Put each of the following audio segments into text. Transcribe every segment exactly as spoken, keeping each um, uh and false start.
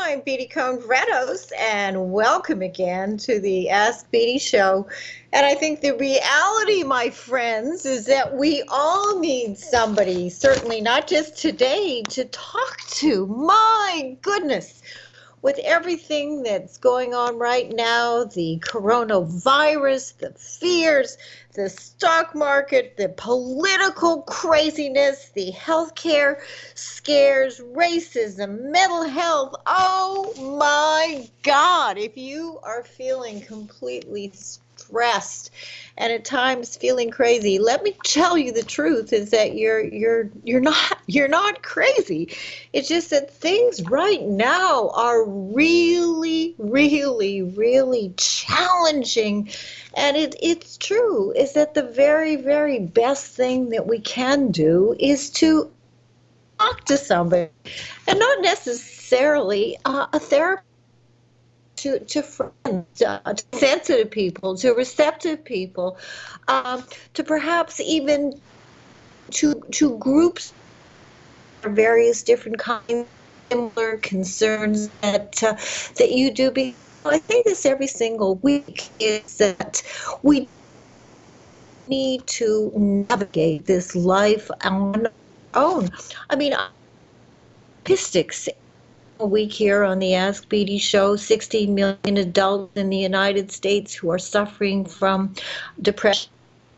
I'm Beatty Cohn-Redos, and welcome again to the Ask Beatty Show. And I think the reality, my friends, is that we all need somebody, certainly not just today, to talk to. My goodness. With everything that's going on right now, the coronavirus, the fears, the stock market, the political craziness, the healthcare scares, racism, mental health. Oh my God, if you are feeling completely stressed and at times feeling crazy, let me tell you the truth is that you're you're you're not you're not crazy. It's just that things right now are really, really, really challenging. And it, it's true, is that the very, very best thing that we can do is to talk to somebody, and not necessarily uh, a therapist. To, to friends, uh, to sensitive people, to receptive people, um, to perhaps even to to groups of various different kinds of similar concerns that uh, that you do. Because I say this every single week, is that we need to navigate this life on our own. I mean, statistics a week here on the Ask Beatty Show, sixteen million adults in the United States who are suffering from depression.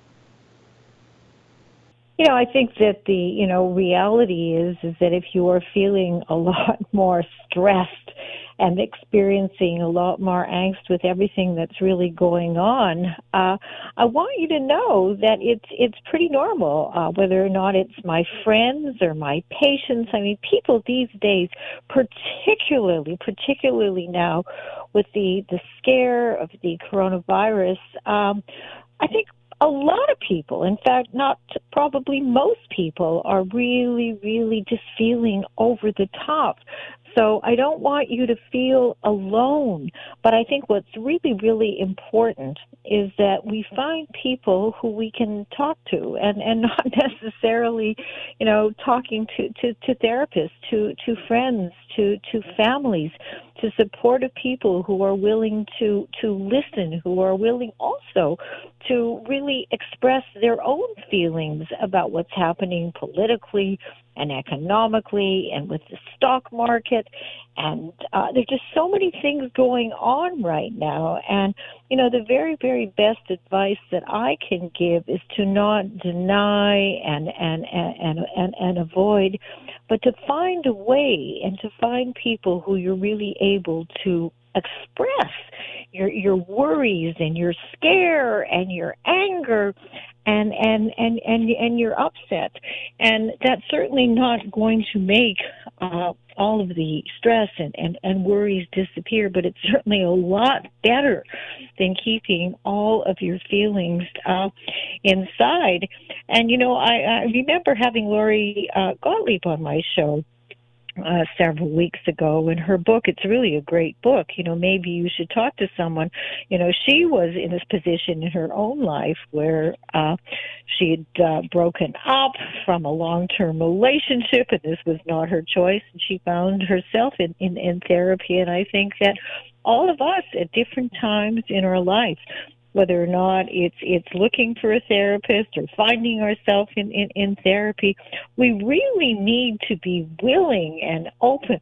You know, I think that the, you know, reality is, is that if you are feeling a lot more stressed and experiencing a lot more angst with everything that's really going on, uh, I want you to know that it's it's pretty normal, uh, whether or not it's my friends or my patients. I mean, people these days, particularly, particularly now with the, the scare of the coronavirus, um, I think a lot of people, in fact, not probably most people, are really, really just feeling over the top. So I don't want you to feel alone, but I think what's really, really important is that we find people who we can talk to, and, and not necessarily, you know, talking to, to, to therapists, to, to friends, to, to families, to supportive people who are willing to, to listen, who are willing also to really express their own feelings about what's happening politically and economically and with the stock market. And uh, there's just so many things going on right now. And, you know, the very, very best advice that I can give is to not deny and, and, and, and, and avoid, but to find a way and to find people who you're really able to express your your worries and your scare and your anger and and and and, and your upset. And that's certainly not going to make uh, all of the stress and, and, and worries disappear, but it's certainly a lot better than keeping all of your feelings uh, inside. And, you know, I, I remember having Lori uh, Gottlieb on my show Uh, several weeks ago, and her book, it's really a great book. You know, maybe you should talk to someone. You know, she was in this position in her own life where uh, she had uh, broken up from a long-term relationship, and this was not her choice, and she found herself in, in, in therapy. And I think that all of us at different times in our life, whether or not it's it's looking for a therapist or finding ourselves in, in, in therapy, we really need to be willing and open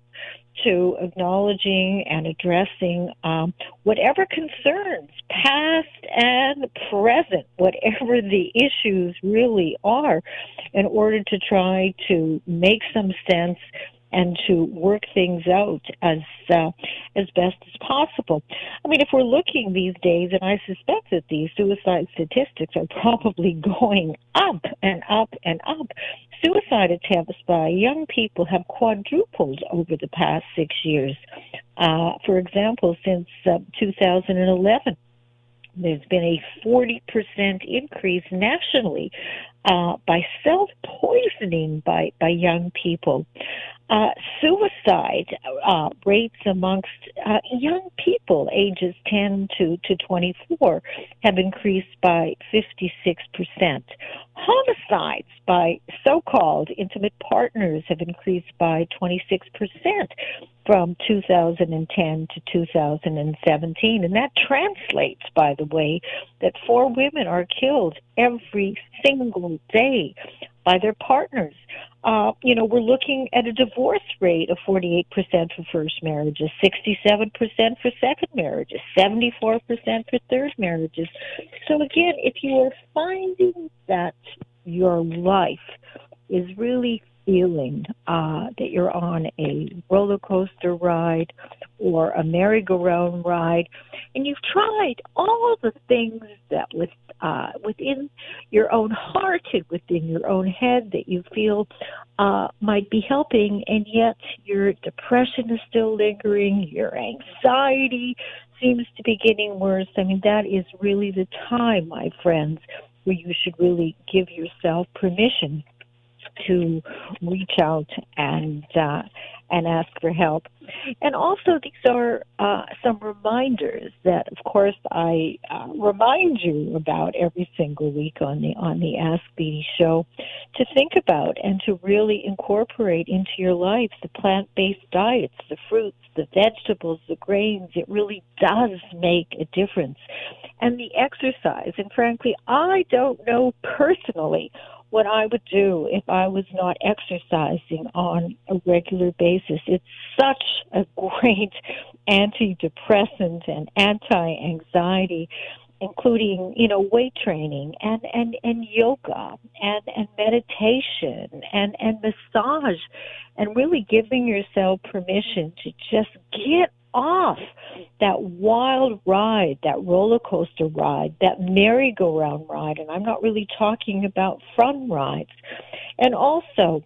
to acknowledging and addressing um, whatever concerns, past and present, whatever the issues really are, in order to try to make some sense and to work things out as uh, as best as possible. I mean, if we're looking these days, and I suspect that these suicide statistics are probably going up and up and up, suicide attempts by young people have quadrupled over the past six years. Uh, for example, since uh, two thousand eleven, there's been a forty percent increase nationally uh, by self-poisoning by, by young people. Uh, suicide uh, rates amongst uh, young people ages ten to, to twenty-four have increased by fifty-six percent. Homicides by so-called intimate partners have increased by twenty-six percent from two thousand ten to two thousand seventeen. And that translates, by the way, that four women are killed every single day by their partners. Uh, you know, we're looking at a divorce rate of forty-eight percent for first marriages, sixty-seven percent for second marriages, seventy-four percent for third marriages. So again, if you are finding that your life is really feeling uh, that you're on a roller coaster ride or a merry-go-round ride, and you've tried all the things that with uh, within your own heart and within your own head that you feel uh, might be helping, and yet your depression is still lingering, your anxiety seems to be getting worse. I mean, that is really the time, my friends, where you should really give yourself permission to reach out and uh, and ask for help. And also, these are uh, some reminders that, of course, I uh, remind you about every single week on the on the Ask Beatty show to think about and to really incorporate into your life the plant-based diets, the fruits, the vegetables, the grains. It really does make a difference. And the exercise. And frankly, I don't know personally what I would do if I was not exercising on a regular basis. It's such a great antidepressant and anti-anxiety, including, you know, weight training and, and, and yoga and, and meditation and, and massage, and really giving yourself permission to just get off that wild ride, that roller coaster ride, that merry-go-round ride. And I'm not really talking about fun rides. And also,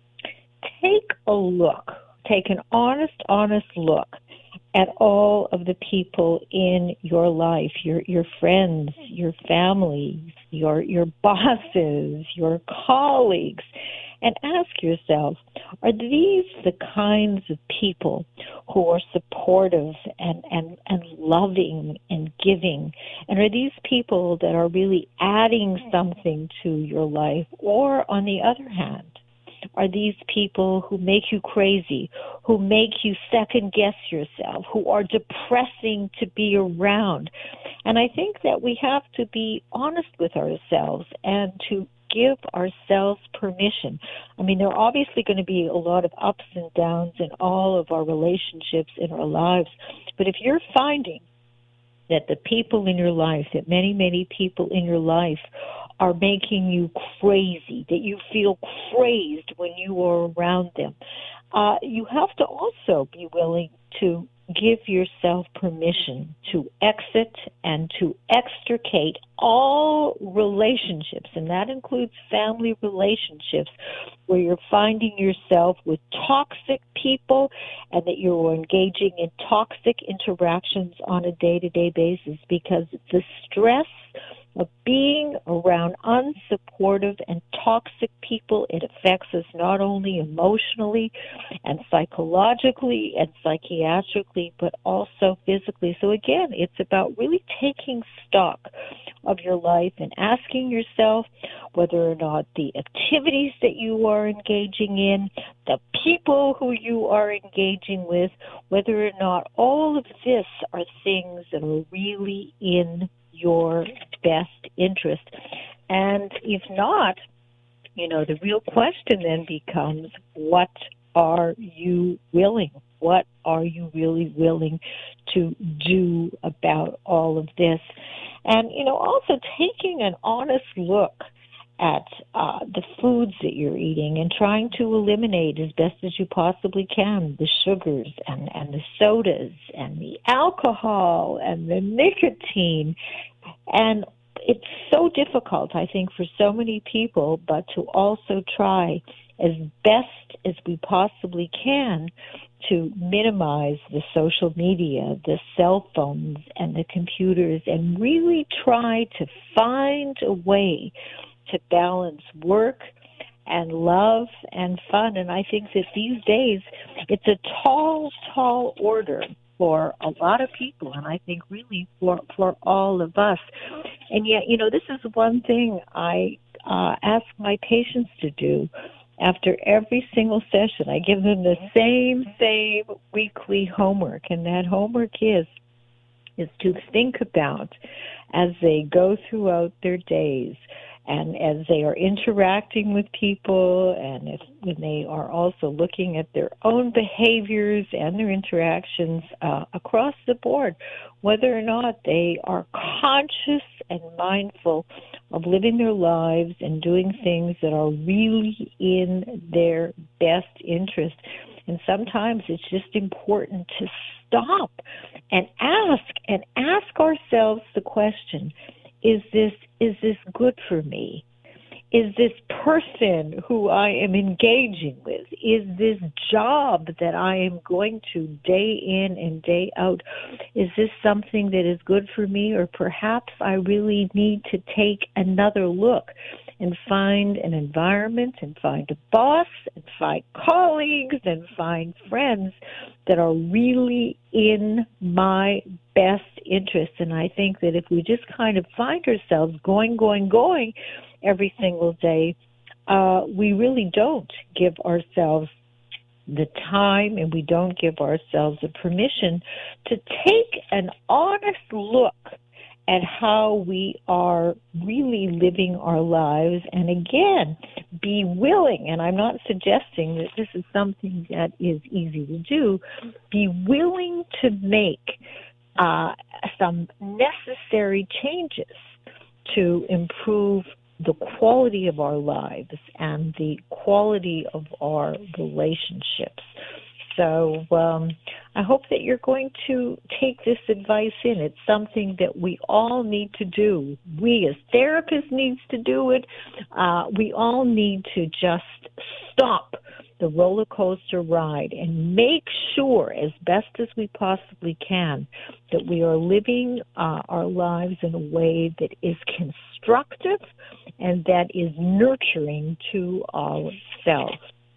take a look, take an honest, honest look at all of the people in your life, your your friends, your family, your your bosses, your colleagues, and ask yourself, are these the kinds of people who are supportive and, and, and loving and giving? And are these people that are really adding something to your life? Or, on the other hand, are these people who make you crazy, who make you second-guess yourself, who are depressing to be around? And I think that we have to be honest with ourselves and to give ourselves permission. I mean, there are obviously going to be a lot of ups and downs in all of our relationships in our lives. But if you're finding that the people in your life, that many, many people in your life are making you crazy, that you feel crazed when you are around them, uh, you have to also be willing to give yourself permission to exit and to extricate all relationships, and that includes family relationships, where you're finding yourself with toxic people and that you're engaging in toxic interactions on a day-to-day basis, because the stress of being around unsupportive and toxic people, it affects us not only emotionally and psychologically and psychiatrically, but also physically. So again, it's about really taking stock of your life and asking yourself whether or not the activities that you are engaging in, the people who you are engaging with, whether or not all of this are things that are really in your best interest. And if not, you know, the real question then becomes, what are you willing? What are you really willing to do about all of this? And, you know, also taking an honest look at uh, the foods that you're eating and trying to eliminate as best as you possibly can the sugars and, and the sodas and the alcohol and the nicotine. And it's so difficult, I think, for so many people, but to also try as best as we possibly can to minimize the social media, the cell phones, and the computers, and really try to find a way to balance work and love and fun. And I think that these days it's a tall, tall order for a lot of people, and I think really for, for all of us. And yet, you know, this is one thing I uh, ask my patients to do after every single session. I give them the same, same weekly homework, and that homework is is to think about as they go throughout their days and as they are interacting with people, and if, when they are also looking at their own behaviors and their interactions uh, across the board, whether or not they are conscious and mindful of living their lives and doing things that are really in their best interest. And sometimes it's just important to stop and ask and ask ourselves the question, is this is this good for me? Is this person who I am engaging with, is this job that I am going to day in and day out, is this something that is good for me? Or perhaps I really need to take another look and find an environment and find a boss and find colleagues and find friends that are really in my best interest. And I think that if we just kind of find ourselves going, going, going every single day, uh, we really don't give ourselves the time and we don't give ourselves the permission to take an honest look at how we are really living our lives, and again, be willing, and I'm not suggesting that this is something that is easy to do, be willing to make uh, some necessary changes to improve the quality of our lives and the quality of our relationships. So um, I hope that you're going to take this advice in. It's something that we all need to do. We as therapists need to do it. Uh, we all need to just stop the roller coaster ride and make sure as best as we possibly can that we are living uh, our lives in a way that is constructive and that is nurturing to ourselves.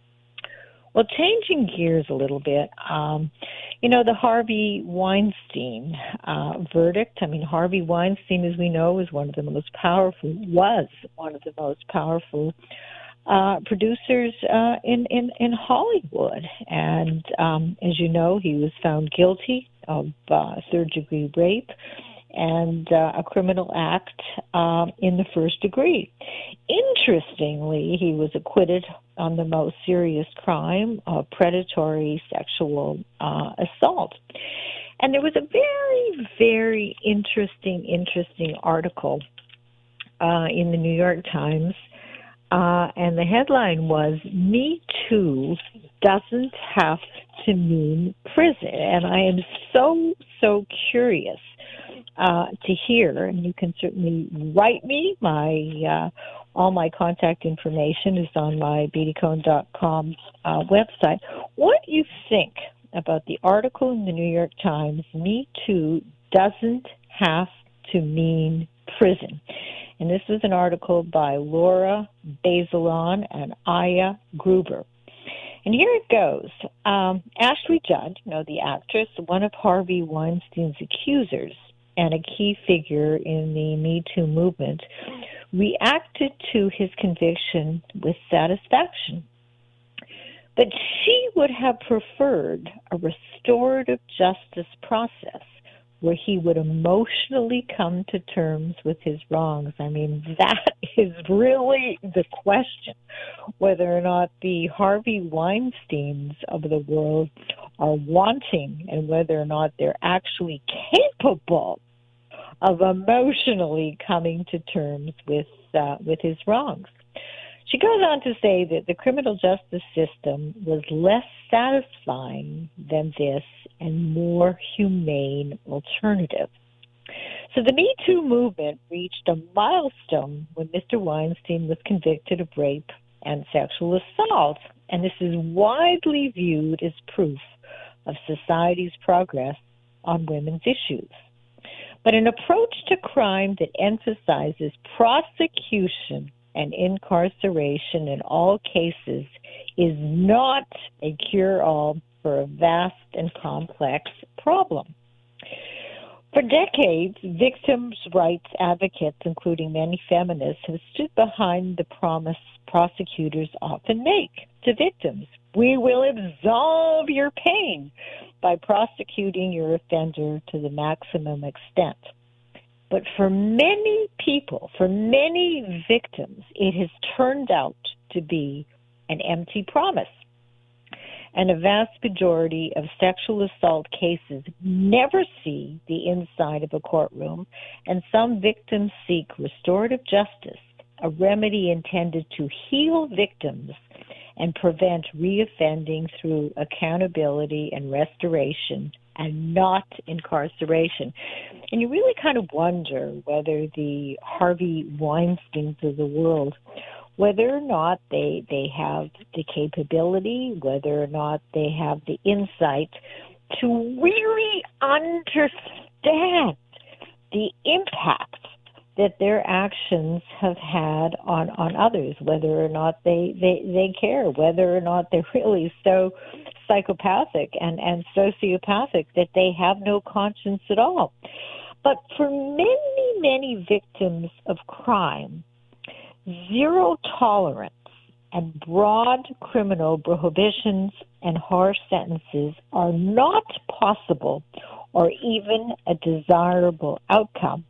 Well, changing gears a little bit, um, you know, the Harvey Weinstein uh, verdict. I mean, Harvey Weinstein, as we know, is one of the most powerful, was one of the most powerful uh, producers uh, in, in, in Hollywood. And um, as you know, he was found guilty of uh, third-degree rape and uh, a criminal act um, in the first degree. Interestingly, he was acquitted on the most serious crime of predatory sexual uh, assault. And there was a very, very interesting, interesting article uh, in the New York Times, uh, and the headline was, "Me Too doesn't have to mean prison." And I am so, so curious Uh, to hear, and you can certainly write me. My uh, all my contact information is on my beatty cohn dot com uh, website. What do you think about the article in the New York Times, "Me Too doesn't have to mean prison"? And this was an article by Laura Bazelon and Aya Gruber. And here it goes. Um, Ashley Judd, you know, the actress, one of Harvey Weinstein's accusers, and a key figure in the Me Too movement, reacted to his conviction with satisfaction. But she would have preferred a restorative justice process where he would emotionally come to terms with his wrongs. I mean, that is really the question, whether or not the Harvey Weinsteins of the world are wanting and whether or not they're actually capable of emotionally coming to terms with uh, with his wrongs. She goes on to say that the criminal justice system was less satisfying than this and more humane alternative. So the Me Too movement reached a milestone when Mister Weinstein was convicted of rape and sexual assault, and this is widely viewed as proof of society's progress on women's issues. But an approach to crime that emphasizes prosecution and incarceration in all cases is not a cure-all for a vast and complex problem. For decades, victims' rights advocates, including many feminists, have stood behind the promise prosecutors often make to victims. We will absolve your pain by prosecuting your offender to the maximum extent. But for many people, for many victims, it has turned out to be an empty promise. And a vast majority of sexual assault cases never see the inside of a courtroom, and some victims seek restorative justice, a remedy intended to heal victims and prevent reoffending through accountability and restoration, and not incarceration. And you really kind of wonder whether the Harvey Weinsteins of the world, whether or not they they have the capability, whether or not they have the insight to really understand the impact that their actions have had on, on others, whether or not they, they, they care, whether or not they're really so psychopathic and, and sociopathic that they have no conscience at all. But for many, many victims of crime, zero tolerance and broad criminal prohibitions and harsh sentences are not possible or even a desirable outcome.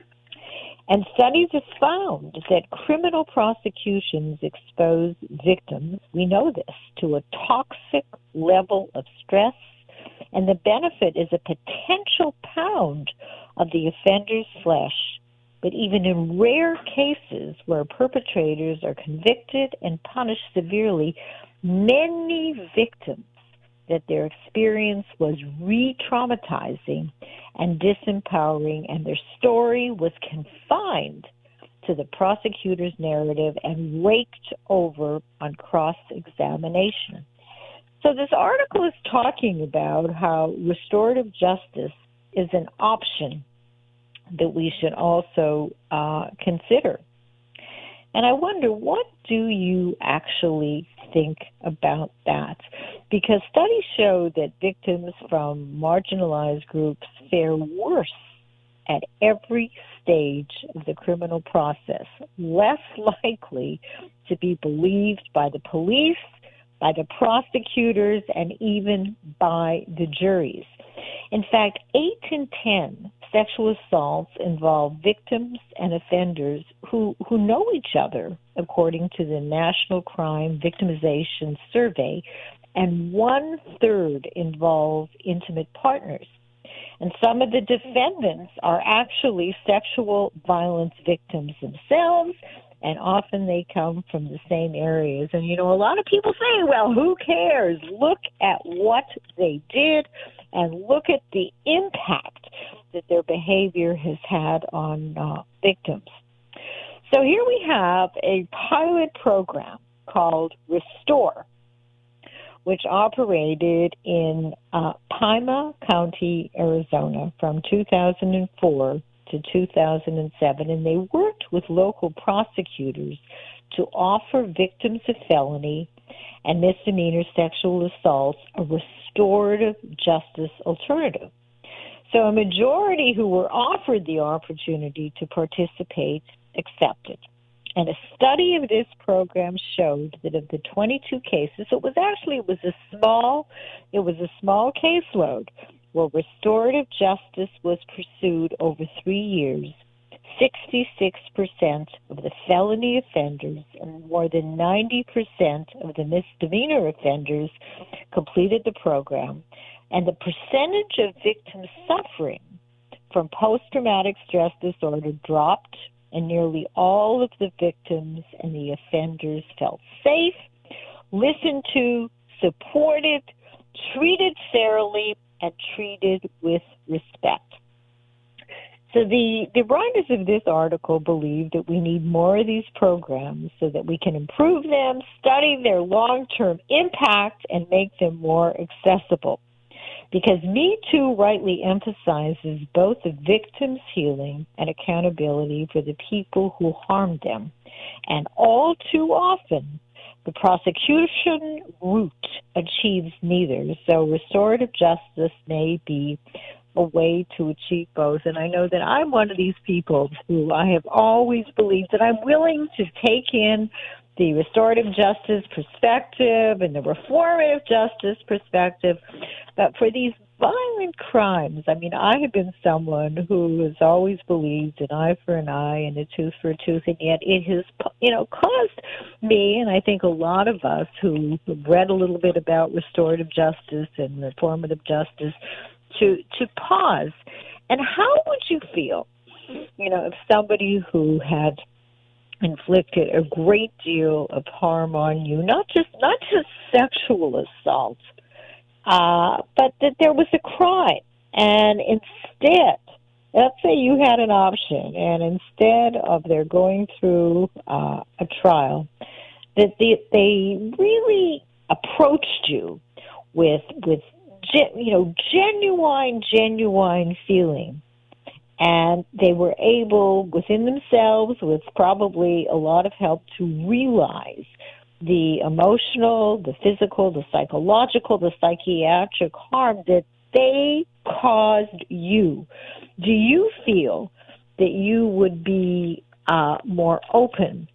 And studies have found that criminal prosecutions expose victims, we know this, to a toxic level of stress, and the benefit is a potential pound of the offender's flesh. But even in rare cases where perpetrators are convicted and punished severely, many victims that their experience was re-traumatizing and disempowering, and their story was confined to the prosecutor's narrative and raked over on cross-examination. So this article is talking about how restorative justice is an option that we should also uh, consider. And I wonder, what do you actually think about that? Because studies show that victims from marginalized groups fare worse at every stage of the criminal process, less likely to be believed by the police, by the prosecutors, and even by the juries. In fact, eight in ten sexual assaults involve victims and offenders who, who know each other, according to the National Crime Victimization Survey, and one-third involve intimate partners. And some of the defendants are actually sexual violence victims themselves, and often they come from the same areas. And, you know, a lot of people say, well, who cares? Look at what they did and look at the impact that their behavior has had on uh, victims. So here we have a pilot program called Restore, which operated in uh, Pima County, Arizona from two thousand four to two thousand seven, and they worked with local prosecutors to offer victims of felony and misdemeanor sexual assaults a restorative justice alternative. So a majority who were offered the opportunity to participate accepted. And a study of this program showed that of the twenty-two cases, it was actually it was a small, it was a small caseload where restorative justice was pursued over three years. sixty-six percent of the felony offenders and more than ninety percent of the misdemeanor offenders completed the program, and the percentage of victims suffering from post-traumatic stress disorder dropped, and nearly all of the victims and the offenders felt safe, listened to, supported, treated fairly, and treated with respect. So the, the writers of this article believe that we need more of these programs so that we can improve them, study their long-term impact, and make them more accessible. because Me Too rightly emphasizes both the victim's healing and accountability for the people who harmed them. And all too often, the prosecution route achieves neither. So restorative justice may be a way to achieve both. And I know that I'm one of these people who I have always believed that I'm willing to take in the restorative justice perspective and the reformative justice perspective. But for these violent crimes, I mean, I have been someone who has always believed an eye for an eye and a tooth for a tooth, and yet it has, you know, caused me, and I think a lot of us who have read a little bit about restorative justice and reformative justice, to to pause. And how would you feel, you know, if somebody who had inflicted a great deal of harm on you, not just not just sexual assault, uh, but that there was a crime, and instead, let's say you had an option, and instead of their going through uh, a trial, that they, they really approached you with with you know genuine genuine feeling. And they were able, within themselves, with probably a lot of help, to realize the emotional, the physical, the psychological, the psychiatric harm that they caused you. Do you feel that you would be uh, more open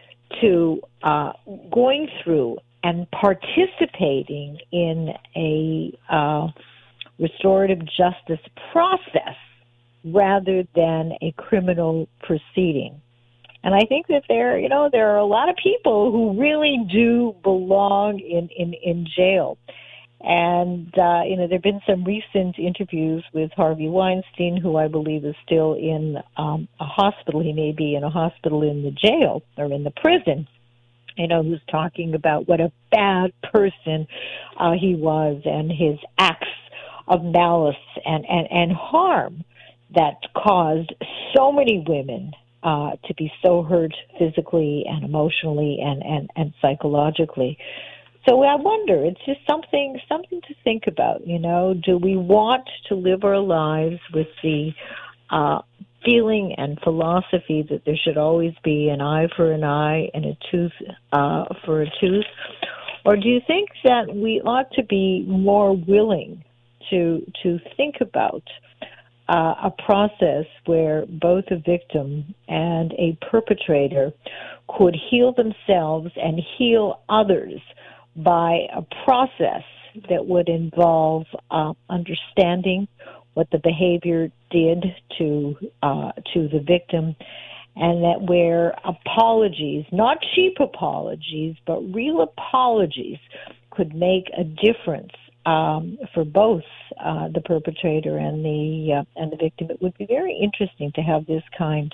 to uh, going through and participating in a uh, restorative justice process rather than a criminal proceeding? And I think that there, you know, there are a lot of people who really do belong in, in, in jail. And, uh, you know, there have been some recent interviews with Harvey Weinstein, who I believe is still in um, a hospital. He may be in a hospital in the jail or in the prison, you know, who's talking about what a bad person uh, he was and his acts of malice and, and, and harm that caused so many women uh, to be so hurt physically and emotionally and, and, and psychologically. So I wonder, it's just something something to think about, you know. Do we want to live our lives with the uh, feeling and philosophy that there should always be an eye for an eye and a tooth uh, for a tooth? Or do you think that we ought to be more willing to to think about Uh, a process where both a victim and a perpetrator could heal themselves and heal others by a process that would involve uh, understanding what the behavior did to uh, to the victim, and that where apologies, not cheap apologies, but real apologies, could make a difference Um, for both uh, the perpetrator and the uh, and the victim. It would be very interesting to have this kind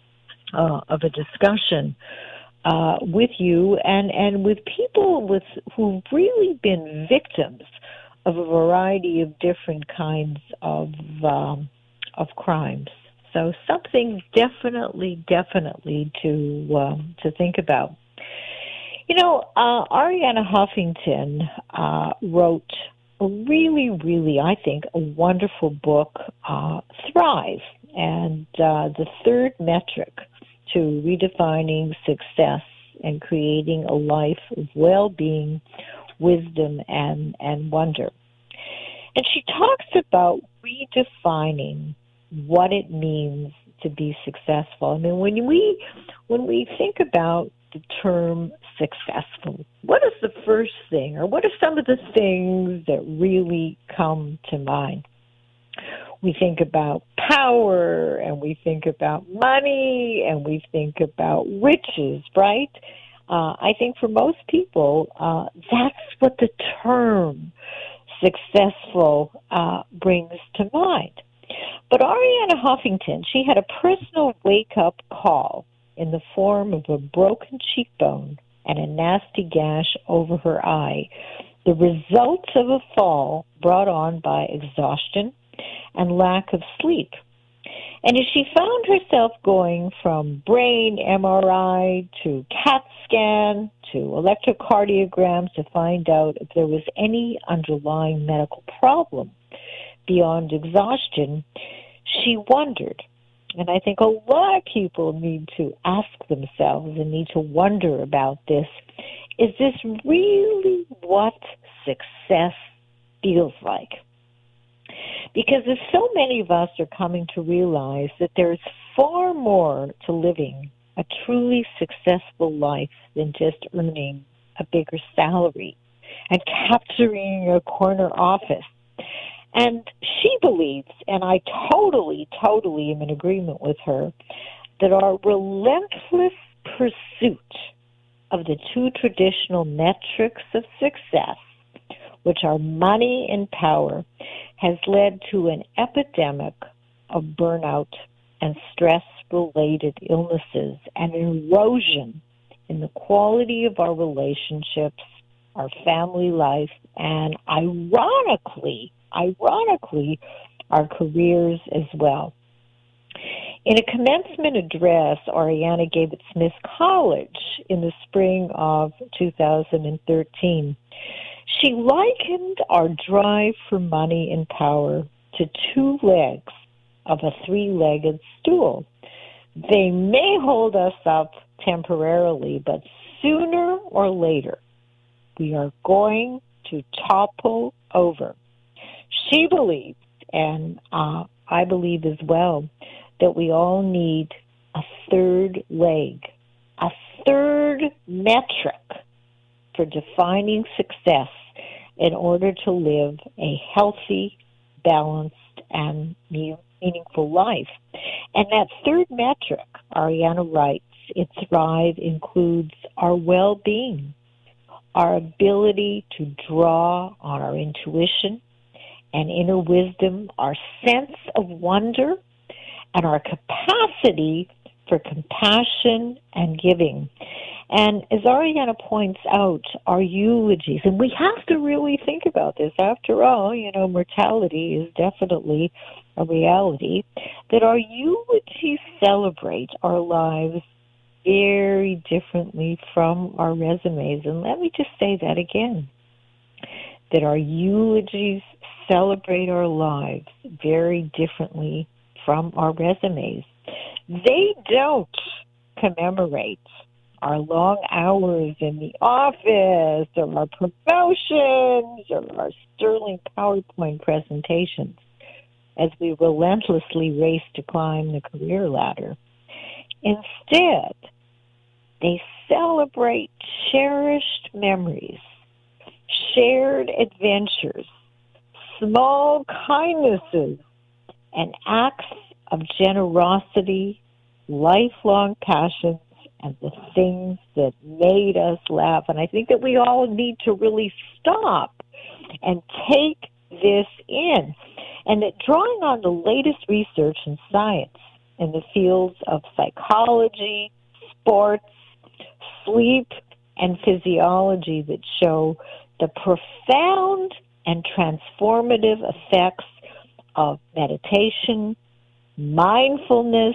uh, of a discussion uh, with you and, and with people with who've really been victims of a variety of different kinds of um, of crimes. So something definitely, definitely to um, to think about. You know, uh, Arianna Huffington uh, wrote a really, really, I think, a wonderful book, uh, Thrive, and uh, the third metric to redefining success and creating a life of well-being, wisdom, and, and wonder. And she talks about redefining what it means to be successful. I mean, when we when we think about the term successful, what is the first thing, or what are some of the things that really come to mind? We think about power, and we think about money, and we think about riches, right? Uh, I think for most people, uh, that's what the term successful uh, brings to mind. But Arianna Huffington, she had a personal wake-up call in the form of a broken cheekbone and a nasty gash over her eye, the results of a fall brought on by exhaustion and lack of sleep. And as she found herself going from brain M R I to CAT scan to electrocardiogram to find out if there was any underlying medical problem, beyond exhaustion, she wondered, and I think a lot of people need to ask themselves and need to wonder about this, is this really what success feels like? Because as so many of us are coming to realize that there's far more to living a truly successful life than just earning a bigger salary and capturing a corner office. And she believes, and I totally, totally am in agreement with her, that our relentless pursuit of the two traditional metrics of success, which are money and power, has led to an epidemic of burnout and stress-related illnesses and erosion in the quality of our relationships, our family life, and ironically, ironically, our careers as well. In a commencement address Arianna gave at Smith College in the spring of two thousand thirteen, she likened our drive for money and power to two legs of a three-legged stool. They may hold us up temporarily, but sooner or later, we are going to topple over. She believes, and uh, I believe as well, that we all need a third leg, a third metric for defining success in order to live a healthy, balanced, and meaningful life. And that third metric, Arianna writes, in Thrive includes our well-being, our ability to draw on our intuition and inner wisdom, our sense of wonder, and our capacity for compassion and giving. And as Arianna points out, our eulogies, and we have to really think about this. After all, you know, mortality is definitely a reality, that our eulogies celebrate our lives very differently from our resumes. And let me just say that again, that our eulogies celebrate our lives very differently from our resumes. They don't commemorate our long hours in the office or our promotions or our sterling PowerPoint presentations as we relentlessly race to climb the career ladder. Instead, they celebrate cherished memories, shared adventures, small kindnesses, and acts of generosity, lifelong passions, and the things that made us laugh. And I think that we all need to really stop and take this in. And that drawing on the latest research and science in the fields of psychology, sports, sleep, and physiology that show the profound and transformative effects of meditation, mindfulness,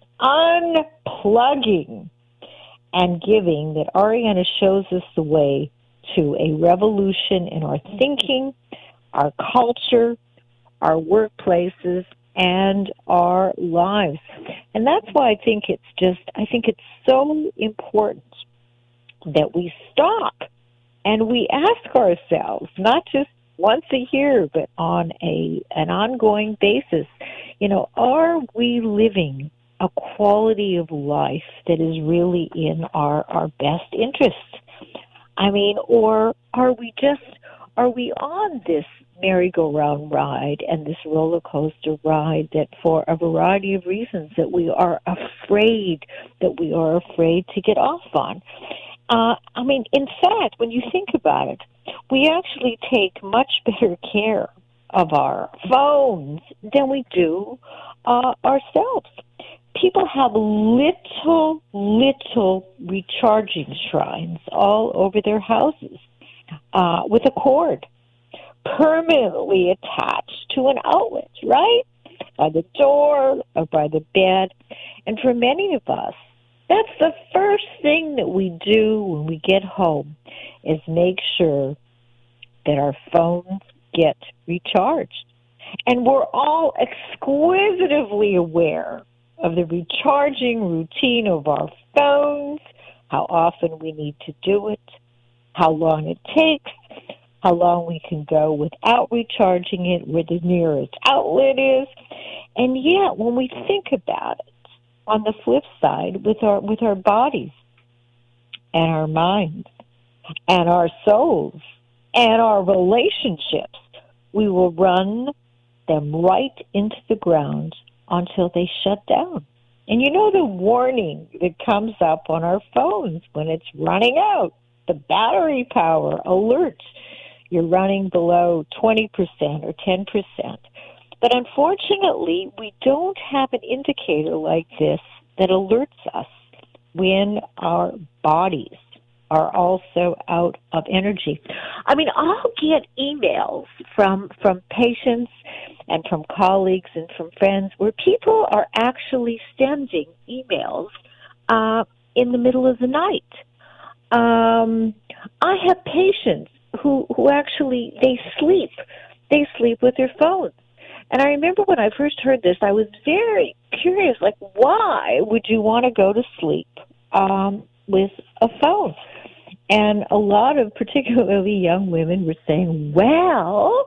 unplugging, and giving, that Arianna shows us the way to a revolution in our thinking, our culture, our workplaces, and our lives. And that's why I think it's just, I think it's so important that we stop and we ask ourselves, not just once a year, but on a an ongoing basis, you know, are we living a quality of life that is really in our, our best interest? I mean, or are we just, are we on this merry-go-round ride and this roller coaster ride that for a variety of reasons that we are afraid, that we are afraid to get off on? Uh, I mean, in fact, when you think about it, we actually take much better care of our phones than we do uh, ourselves. People have little, little recharging shrines all over their houses uh, with a cord permanently attached to an outlet, right? By the door or by the bed. And for many of us, that's the first thing that we do when we get home, is make sure that our phones get recharged. And we're all exquisitively aware of the recharging routine of our phones, how often we need to do it, how long it takes, how long we can go without recharging it, where the nearest outlet is. And yet, when we think about it, on the flip side, with our with our bodies and our minds and our souls and our relationships, we will run them right into the ground until they shut down. And you know the warning that comes up on our phones when it's running out, the battery power alerts. You're running below twenty percent or ten percent. But unfortunately, we don't have an indicator like this that alerts us when our bodies are also out of energy. I mean, I'll get emails from from patients and from colleagues and from friends where people are actually sending emails uh, in the middle of the night. Um, I have patients who, who actually, they sleep. They sleep with their phones. And I remember when I first heard this, I was very curious, like, why would you want to go to sleep um, with a phone? And a lot of particularly young women were saying, well,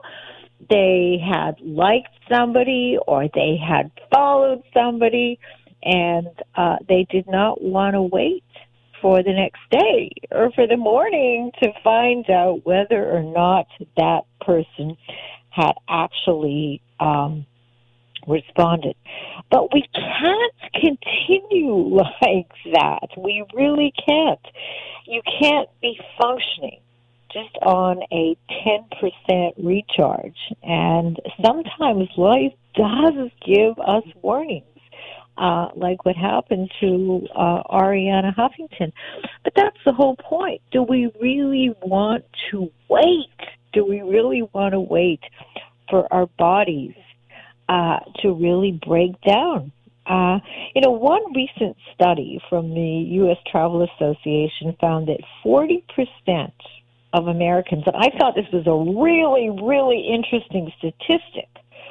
they had liked somebody or they had followed somebody, and uh, they did not want to wait for the next day or for the morning to find out whether or not that person had actually um, responded. But we can't continue like that. We really can't. You can't be functioning just on a ten percent recharge. And sometimes life does give us warnings, uh, like what happened to uh, Arianna Huffington. But that's the whole point. Do we really want to wait? Do we really want to wait for our bodies uh, to really break down? Uh, you know, one recent study from the U S Travel Association found that forty percent of Americans, and I thought this was a really, really interesting statistic,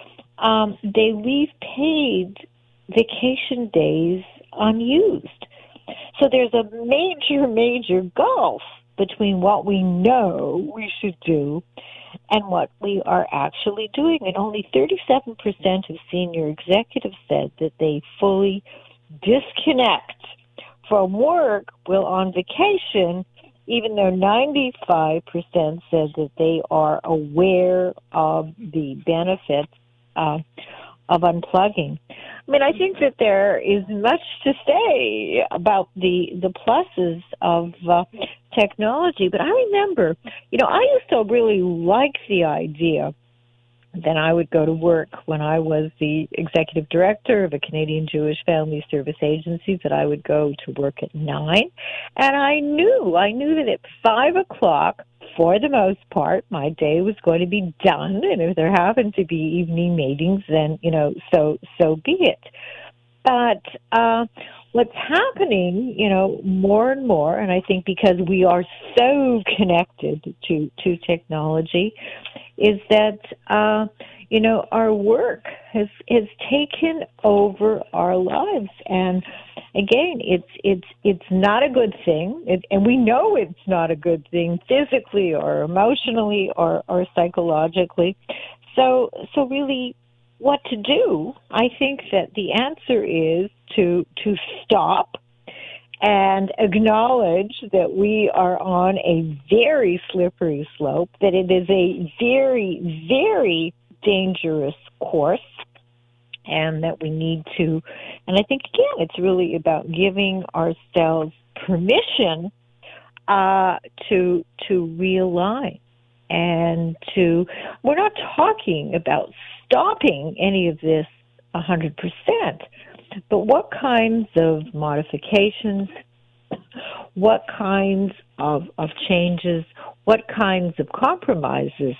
um, they leave paid vacation days unused. So there's a major, major gulf between what we know we should do and what we are actually doing. And only thirty-seven percent of senior executives said that they fully disconnect from work while on vacation, even though ninety-five percent said that they are aware of the benefits uh, of unplugging. I mean, I think that there is much to say about the the pluses of uh, technology, but I remember, you know, I used to really like the idea that I would go to work when I was the executive director of a Canadian Jewish Family Service Agency, that I would go to work at nine. And I knew, I knew that at five o'clock, for the most part, my day was going to be done. And if there happened to be evening meetings, then, you know, so, so be it. But uh, what's happening, you know, more and more, and I think because we are so connected to, to technology, is that, uh, you know, our work has, has taken over our lives. And again, it's, it's, it's not a good thing. It, and we know it's not a good thing physically or emotionally or, or psychologically. So, so really, what to do? I think that the answer is to, to stop and acknowledge that we are on a very slippery slope, that it is a very, very dangerous course, and that we need to, and I think, again, it's really about giving ourselves permission uh, to to realign and to, we're not talking about stopping any of this one hundred percent, but what kinds of modifications, what kinds of, of changes, what kinds of compromises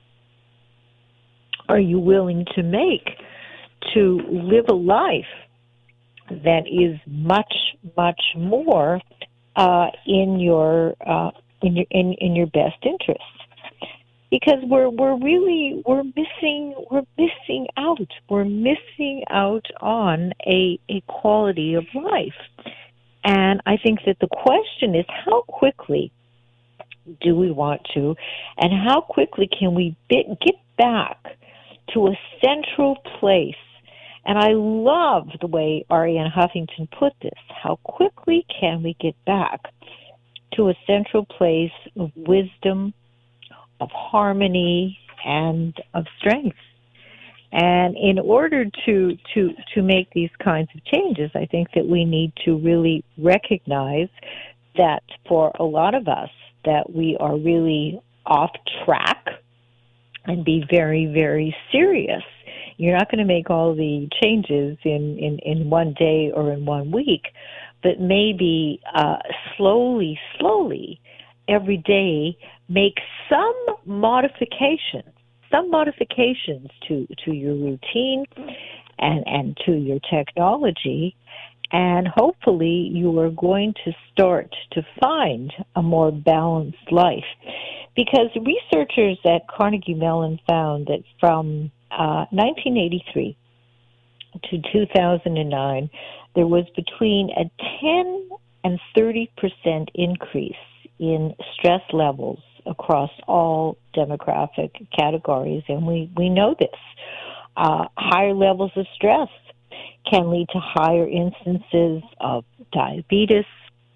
are you willing to make to live a life that is much, much more uh, in your uh, in your in, in your best interest? because we're we're really we're missing we're missing out we're missing out on a a quality of life. And I think that the question is, how quickly do we want to, and how quickly can we bit, get back to a central place? And I love the way Arianna Huffington put this. How quickly can we get back to a central place of wisdom, of harmony, and of strength? And in order to, to, to make these kinds of changes, I think that we need to really recognize that for a lot of us, that we are really off track, and be very, very serious. You're not going to make all the changes in, in, in one day or in one week, but maybe uh, slowly, slowly, every day, make some modifications, some modifications to, to your routine and, and to your technology, and hopefully you are going to start to find a more balanced life. Because researchers at Carnegie Mellon found that from uh, nineteen eighty-three to two thousand nine, there was between a ten and thirty percent increase in stress levels across all demographic categories. And we, we know this. Uh, higher levels of stress can lead to higher instances of diabetes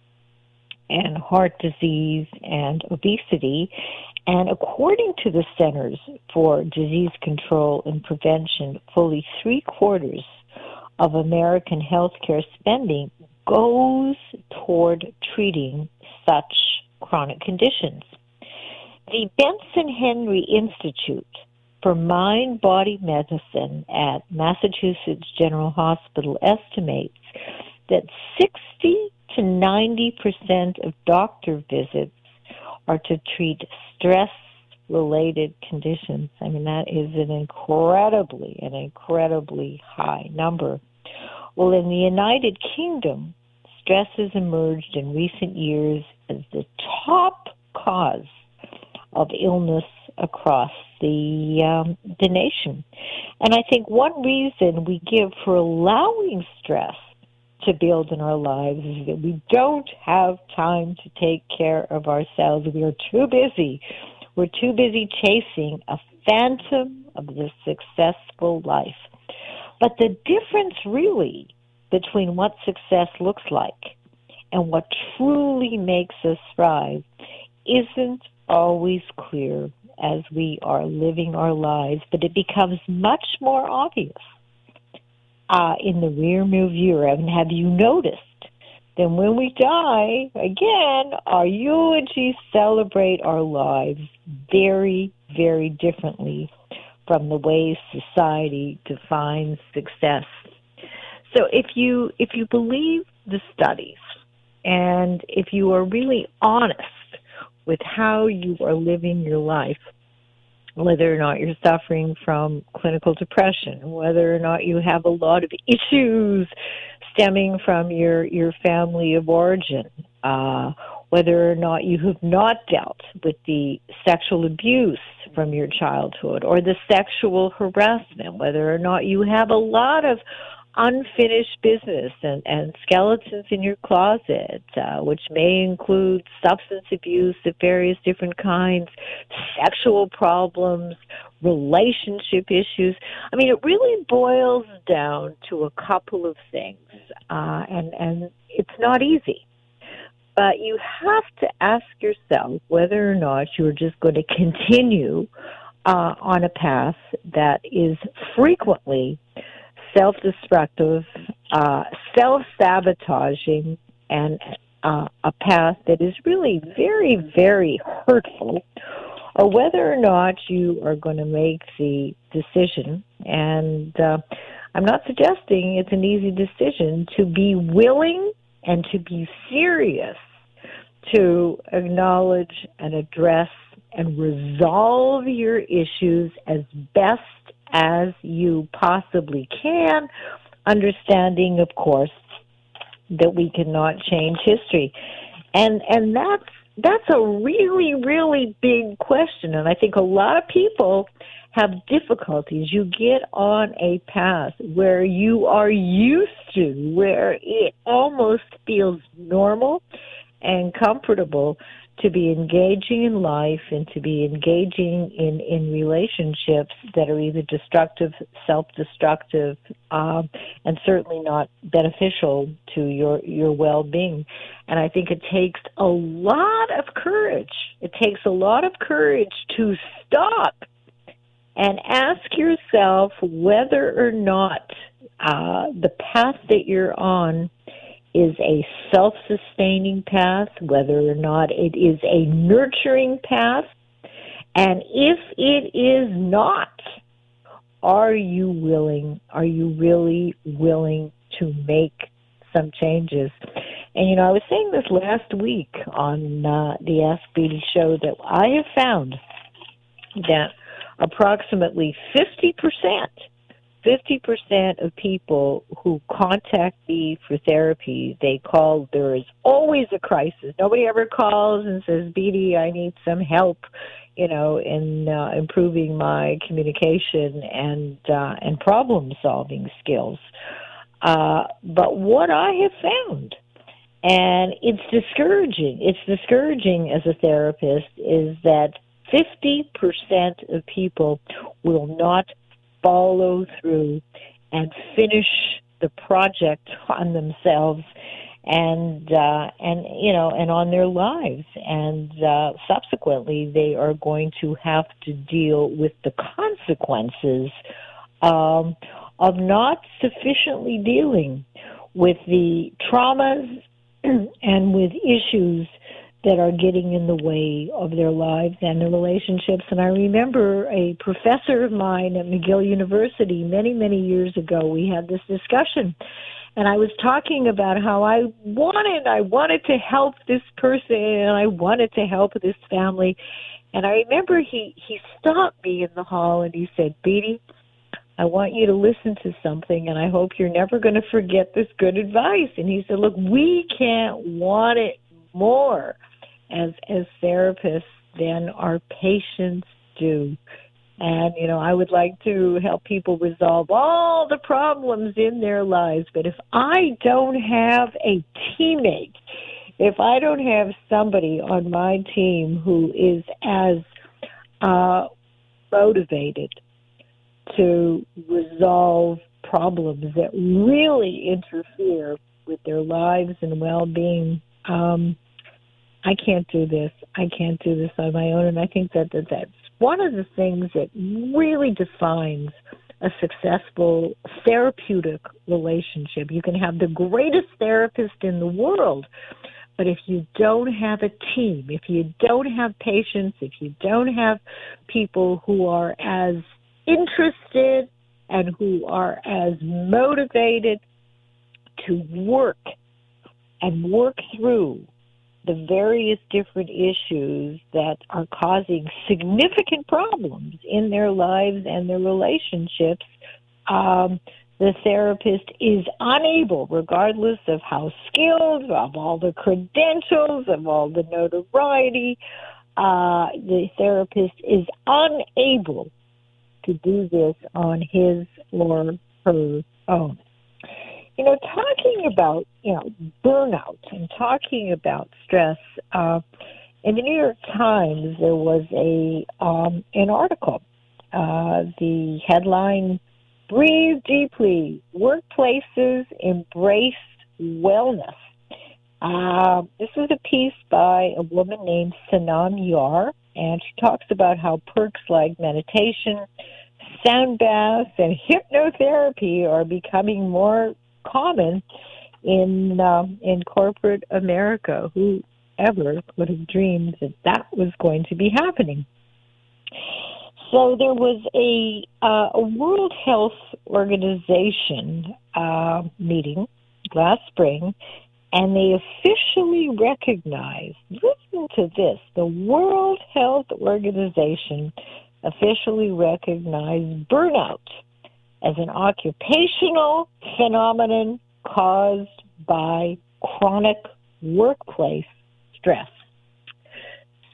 and heart disease and obesity. And according to the Centers for Disease Control and Prevention, fully three quarters of American healthcare spending goes toward treating such chronic conditions. The Benson Henry Institute for Mind-Body Medicine at Massachusetts General Hospital estimates that sixty to ninety percent of doctor visits are to treat stress-related conditions. I mean, that is an incredibly, an incredibly high number. Well, in the United Kingdom, stress has emerged in recent years as the top cause of illness across the um, the nation. And I think one reason we give for allowing stress to build in our lives is that we don't have time to take care of ourselves. We are too busy. We're too busy chasing a phantom of the successful life. But the difference really between what success looks like and what truly makes us thrive isn't always clear as we are living our lives, but it becomes much more obvious uh, in the rear-view mirror. And have you noticed that when we die, again, our eulogies celebrate our lives very, very differently from the way society defines success. So if you if you believe the studies, and if you are really honest with how you are living your life, whether or not you're suffering from clinical depression, whether or not you have a lot of issues stemming from your, your family of origin, uh, whether or not you have not dealt with the sexual abuse from your childhood or the sexual harassment, whether or not you have a lot of unfinished business and, and skeletons in your closet, uh, which may include substance abuse of various different kinds, sexual problems, relationship issues. I mean, it really boils down to a couple of things, uh, and, and it's not easy. But you have to ask yourself whether or not you're just going to continue uh, on a path that is frequently self-destructive, uh, self-sabotaging, and uh, a path that is really very, very hurtful, or whether or not you are going to make the decision, and uh, I'm not suggesting it's an easy decision, to be willing and to be serious to acknowledge and address and resolve your issues as best as you possibly can, understanding, of course, that we cannot change history. And and that's that's a really, really big question. And I think a lot of people have difficulties. You get on a path where you are used to, where it almost feels normal and comfortable to be engaging in life and to be engaging in, in relationships that are either destructive, self-destructive, um, and certainly not beneficial to your, your well-being. And I think it takes a lot of courage. It takes a lot of courage to stop and ask yourself whether or not uh, the path that you're on is a self-sustaining path, whether or not it is a nurturing path. And if it is not, are you willing, are you really willing to make some changes? And, you know, I was saying this last week on uh, the Ask Beatty show that I have found that approximately fifty percent fifty percent of people who contact me for therapy, they call, there is always a crisis. Nobody ever calls and says, Beatty, I need some help, you know, in uh, improving my communication and uh, and problem-solving skills. Uh, but what I have found, and it's discouraging, it's discouraging as a therapist, is that fifty percent of people will not follow through and finish the project on themselves and uh and you know and on their lives, and uh subsequently they are going to have to deal with the consequences um of not sufficiently dealing with the traumas and with issues that are getting in the way of their lives and their relationships. And I remember a professor of mine at McGill University many, many years ago, we had this discussion, and I was talking about how I wanted, I wanted to help this person, and I wanted to help this family. And I remember he, he stopped me in the hall and he said, Beatty, I want you to listen to something, and I hope you're never going to forget this good advice. And he said, look, we can't want it more as as therapists than our patients do. And, you know, I would like to help people resolve all the problems in their lives. But if I don't have a teammate, if I don't have somebody on my team who is as uh, motivated to resolve problems that really interfere with their lives and well-being, um, I can't do this. I can't do this on my own. And I think that, that that's one of the things that really defines a successful therapeutic relationship. You can have the greatest therapist in the world, but if you don't have a team, if you don't have patients, if you don't have people who are as interested and who are as motivated to work and work through the various different issues that are causing significant problems in their lives and their relationships, um, the therapist is unable, regardless of how skilled, of all the credentials, of all the notoriety, uh, the therapist is unable to do this on his or her own. You know, talking about, you know, burnout and talking about stress, uh, in the New York Times, there was a um, an article. Uh, the headline, Breathe Deeply, Workplaces Embrace Wellness. Uh, this was a piece by a woman named Sanam Yar, and she talks about how perks like meditation, sound baths, and hypnotherapy are becoming more common in uh, in corporate America. Whoever would have dreamed that that was going to be happening? So there was a, uh, a World Health Organization uh, meeting last spring, and they officially recognized, listen to this, the World Health Organization officially recognized burnout as an occupational phenomenon caused by chronic workplace stress.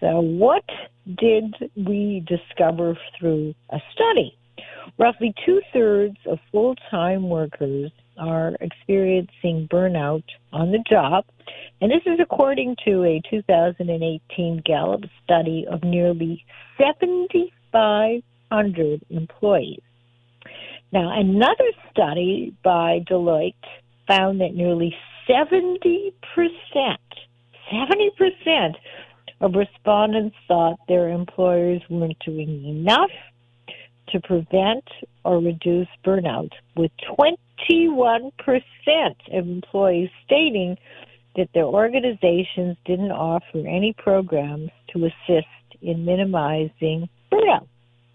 uh, what did we discover through a study? Roughly two-thirds of full-time workers are experiencing burnout on the job, and this is according to a two thousand eighteen Gallup study of nearly seven thousand five hundred employees. Now, another study by Deloitte found that nearly seventy percent, seventy percent of respondents thought their employers weren't doing enough to prevent or reduce burnout, with twenty-one percent of employees stating that their organizations didn't offer any programs to assist in minimizing burnout.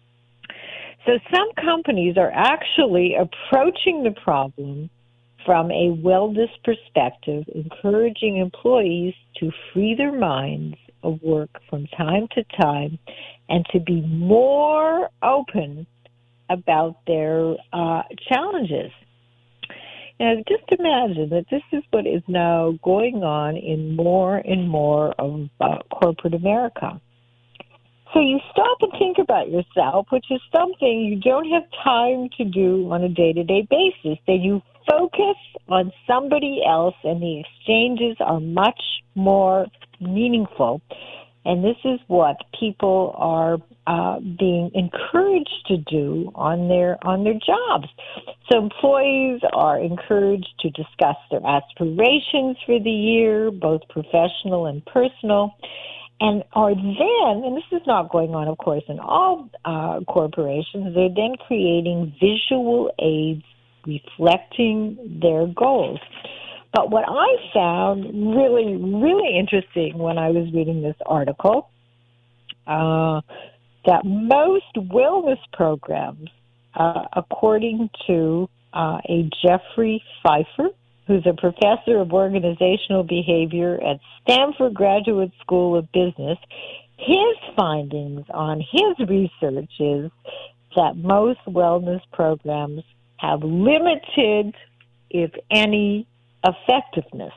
So some companies are actually approaching the problem from a wellness perspective, encouraging employees to free their minds of work from time to time and to be more open about their uh, challenges. And just imagine that this is what is now going on in more and more of uh, corporate America. So you stop and think about yourself, which is something you don't have time to do on a day-to-day basis. Then you focus on somebody else, and the exchanges are much more meaningful. And this is what people are uh, being encouraged to do on their on their jobs. So employees are encouraged to discuss their aspirations for the year, both professional and personal, and are then, and this is not going on, of course, in all uh, corporations, they're then creating visual aids reflecting their goals. But what I found really, really interesting when I was reading this article, uh, that most wellness programs, uh, according to uh, a Jeffrey Pfeiffer, who's a professor of organizational behavior at Stanford Graduate School of Business, his findings on his research is that most wellness programs have limited, if any, effectiveness.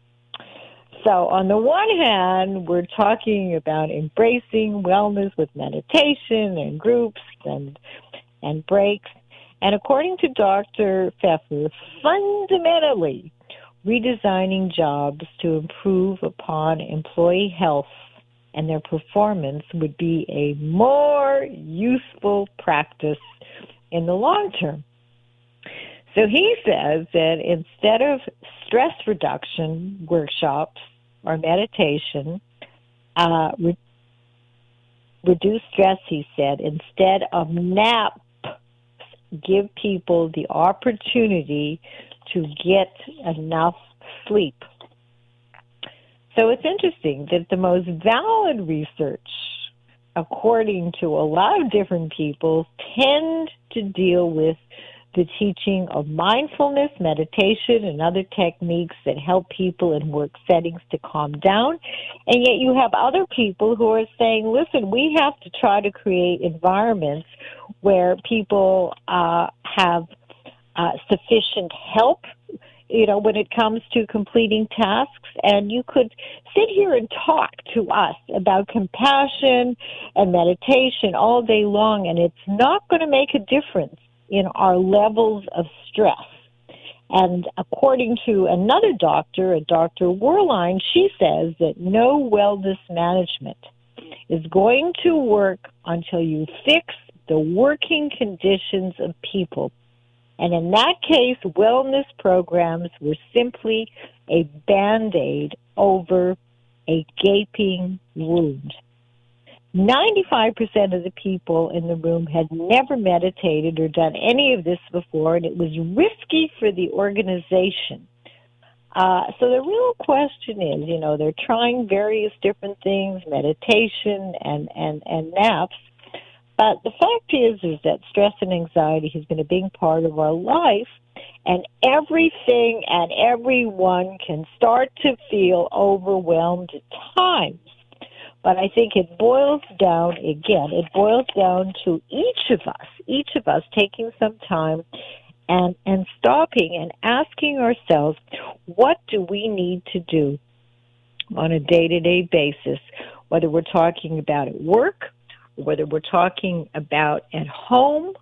So on the one hand, we're talking about embracing wellness with meditation and groups and and breaks. And according to Doctor Pfeiffer, fundamentally redesigning jobs to improve upon employee health and their performance would be a more useful practice in the long term. So he says that instead of stress reduction workshops or meditation, uh, re- reduce stress, he said, instead of naps, give people the opportunity to get enough sleep. So it's interesting that the most valid research, according to a lot of different people, tend to deal with the teaching of mindfulness, meditation, and other techniques that help people in work settings to calm down. And yet you have other people who are saying, listen, we have to try to create environments where people uh, have uh, sufficient help, you know, when it comes to completing tasks. And you could sit here and talk to us about compassion and meditation all day long, and it's not going to make a difference in our levels of stress. And according to another doctor, a Doctor Werlein, she says that no wellness management is going to work until you fix the working conditions of people. And in that case, wellness programs were simply a Band-Aid over a gaping wound. ninety-five percent of the people in the room had never meditated or done any of this before, and it was risky for the organization. Uh, so the real question is, you know, they're trying various different things, meditation and, and, and naps, but the fact is, is that stress and anxiety has been a big part of our life, and everything and everyone can start to feel overwhelmed at times. But I think it boils down, again, it boils down to each of us, each of us taking some time and, and stopping and asking ourselves, what do we need to do on a day-to-day basis whether we're talking about at work, whether we're talking about at home,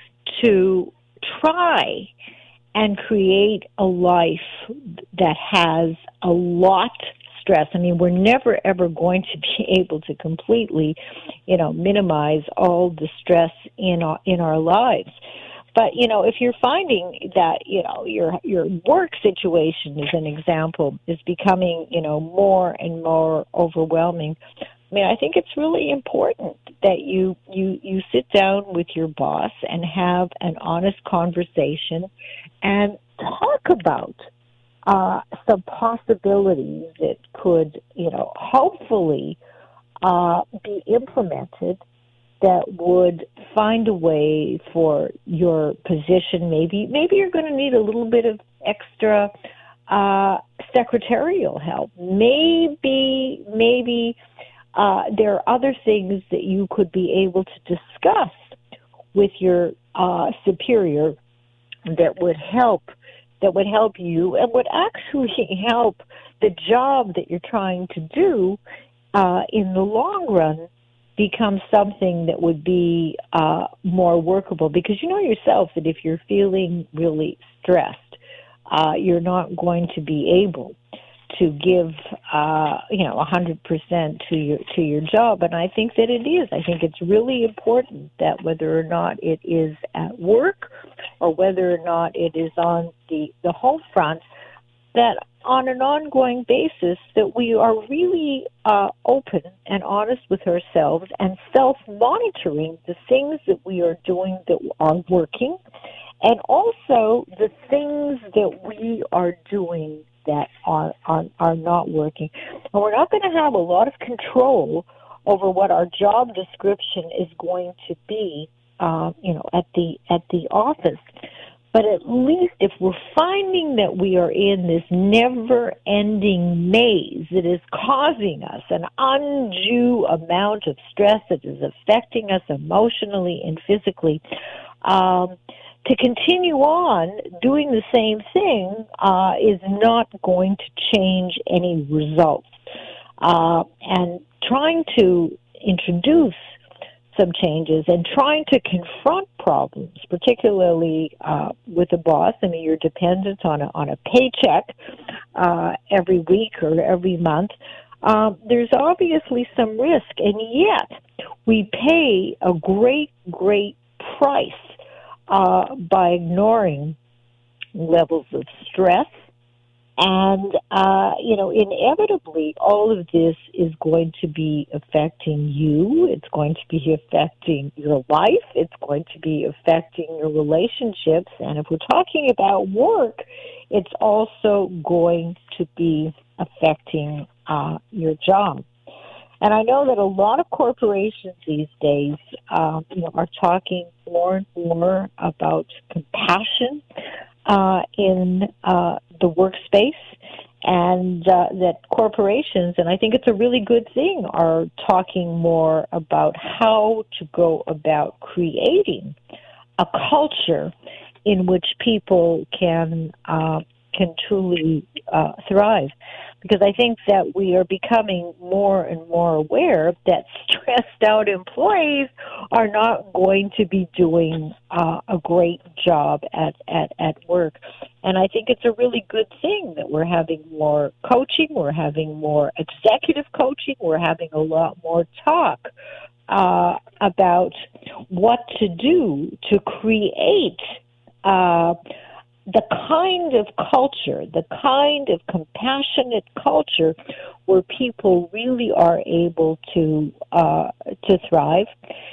to try and create a life that has a lot stress. I mean, we're never ever going to be able to completely, you know, minimize all the stress in our, in our lives. But, you know, if you're finding that, you know, your your work situation, as an example, is becoming, you know, more and more overwhelming, I mean, I think it's really important that you, you, you sit down with your boss and have an honest conversation and talk about uh, some possibilities that could, you know, hopefully uh, be implemented that would find a way for your position. Maybe maybe you're going to need a little bit of extra uh, secretarial help. Maybe maybe uh, there are other things that you could be able to discuss with your uh, superior that would help that would help you and would actually help the job that you're trying to do uh, in the long run become something that would be uh, more workable. Because you know yourself that if you're feeling really stressed, uh, you're not going to be able to give, uh, you know, one hundred percent to your to your job. And I think that it is. I think it's really important that whether or not it is at work or whether or not it is on the, the home front, that on an ongoing basis that we are really uh, open and honest with ourselves and self-monitoring the things that we are doing that are working, and also the things that we are doing that are, are, are not working. And we're not going to have a lot of control over what our job description is going to be, uh, you know, at the at the office. But at least if we're finding that we are in this never-ending maze that is causing us an undue amount of stress that is affecting us emotionally and physically, um, to continue on doing the same thing uh, is not going to change any results. Uh, and trying to introduce some changes and trying to confront problems, particularly uh, with a boss. I mean, you're dependent on a, on a paycheck uh, every week or every month. Um, there's obviously some risk, and yet we pay a great, great price uh, by ignoring levels of stress. And, uh, you know, inevitably, all of this is going to be affecting you. It's going to be affecting your life. It's going to be affecting your relationships. And if we're talking about work, it's also going to be affecting uh, your job. And I know that a lot of corporations these days, uh, you know, are talking more and more about compassion uh, in uh, the workspace, and uh, that corporations, and I think it's a really good thing, are talking more about how to go about creating a culture in which people can uh, can truly uh, thrive. Because I think that we are becoming more and more aware that stressed out employees are not going to be doing uh, a great job at, at, at work. And I think it's a really good thing that we're having more coaching, we're having more executive coaching, we're having a lot more talk uh, about what to do to create uh the kind of culture, the kind of compassionate culture where people really are able to uh, to thrive,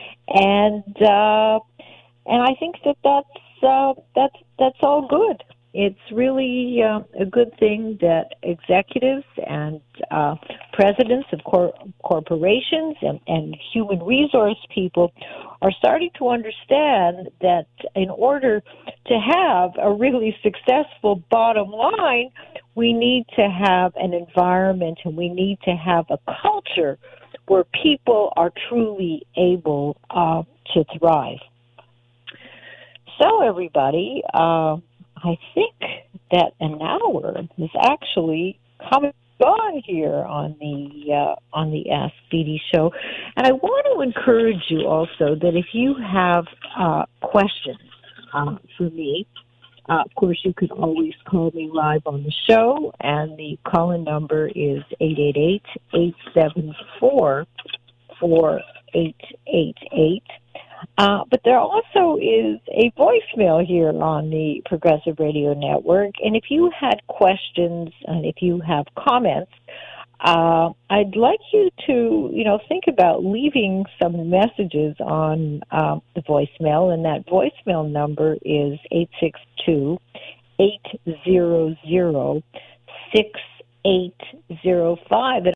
and uh, and I think that that's uh, that's that's all good. It's really uh, a good thing that executives and uh, presidents of cor- corporations and, and human resource people are starting to understand that in order to have a really successful bottom line, we need to have an environment and we need to have a culture where people are truly able uh, to thrive. So, everybody, uh, I think that an hour is actually coming on here on the uh, on the Ask Beatty Show, and I want to encourage you also that if you have uh, questions uh, for me, uh, of course you can always call me live on the show, and the call-in number is eight eight eight, eight seven four, four eight eight eight. Uh, but there also is a voicemail here on the Progressive Radio Network, and if you had questions and if you have comments, uh, I'd like you to, you know, think about leaving some messages on uh, the voicemail, and that voicemail number is eight six two, eight zero zero, six eight zero five.